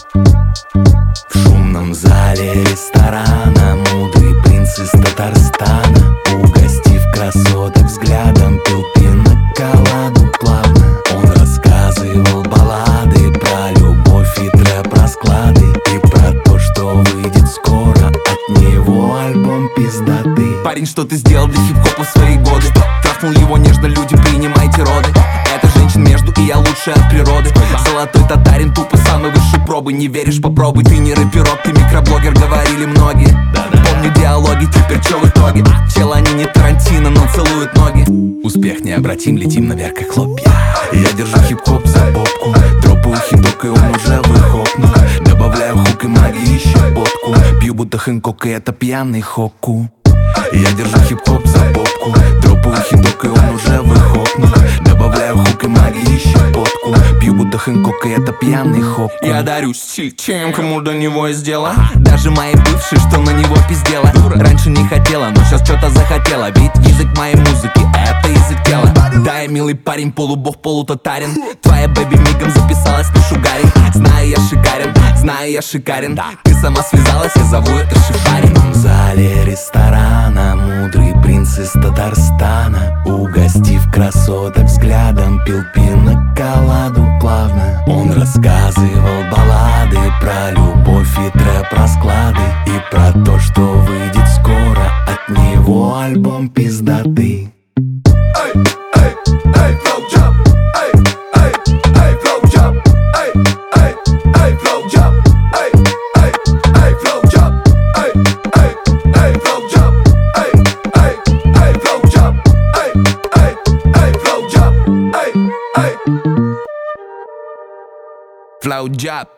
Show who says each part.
Speaker 1: В шумном зале ресторана мудрый принц из Татарстана, угостив красоток взглядом, пил пиноколаду плавно. Он рассказывал баллады про любовь и трэп-расклады, и про то, что выйдет скоро от него альбом пиздатый.
Speaker 2: Парень, что ты сделал для хип-хопа в свои годы? Трахнул его нежно, люди, принимайте роды. Это женщин между, и я лучше от природы. Золотой татарин, тупо самый высший пробы. Не веришь, попробуй, ты не рэперок, ты микроблогер, говорили многие. Помню диалоги, теперь чё в итоге? Чел, они не Тарантино, но целуют ноги. Успех необратим, летим наверх как хлопья.
Speaker 1: Я держу хип-хоп за попку, дропаю хидок, и он уже выхопнул. Добавляю хук и магии щепотку, пью будто Хэнкок, и это пьяный хокку. Я держу хип-хоп за попку, дропаю хидок, и он уже выхопнул. Добавляю хук и магии щепотку, пью будто Хэнкок, и это пьяный хокку.
Speaker 2: Я дарю стиль тем, кому до него есть дело. Даже мои бывшие, что на него пиздела. Раньше не хотела, но сейчас что-то захотела. Ведь язык моей музыки — это язык тела. Да, я милый парень, полубог, полутатарин. Твоя бэби мигом записалась на шугаре. Знаю, я шикарен, знаю, я шикарен. Ты сама связалась, я зову это шифарин.
Speaker 1: В зале ресторана мудрый принц из Татарстана, угостив красоток взглядом, пил пиноколаду плавно. Он рассказывал баллады про любовь и трэп-расклады, и про то, что выйдет скоро от него альбом пиздатый.
Speaker 2: Flow job.